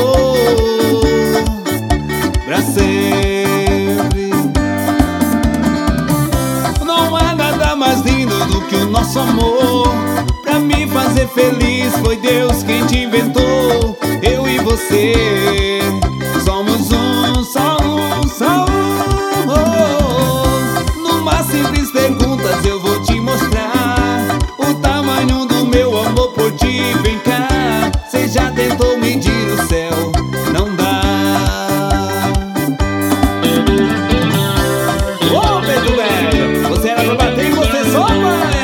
pra sempre. Não há nada mais lindo do que o nosso amor. Pra me fazer feliz foi Deus quem te inventou. Eu e você somos um, só um, só um. Numa simples perguntas eu vou te mostrar o tamanho do meu amor por ti. Vem cá, cê já tentou medir o céu? Não dá. Ô Pedro Velho, você era pra bater e você só vai.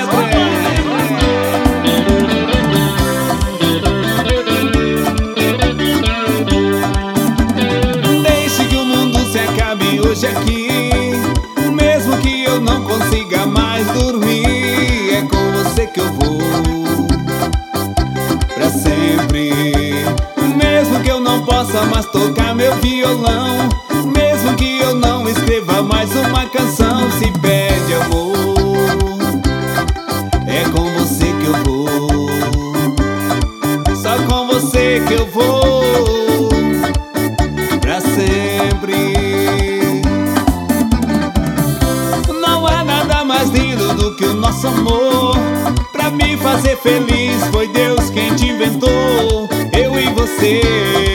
Hoje aqui, mesmo que eu não consiga mais dormir, é com você que eu vou pra sempre. Mesmo que eu não possa mais tocar meu violão, mesmo que eu não escreva mais uma canção, se pede amor, é com você que eu vou. Só com você que eu vou pra sempre. Mais lindo do que o nosso amor. Pra me fazer feliz foi Deus quem te inventou. Eu e você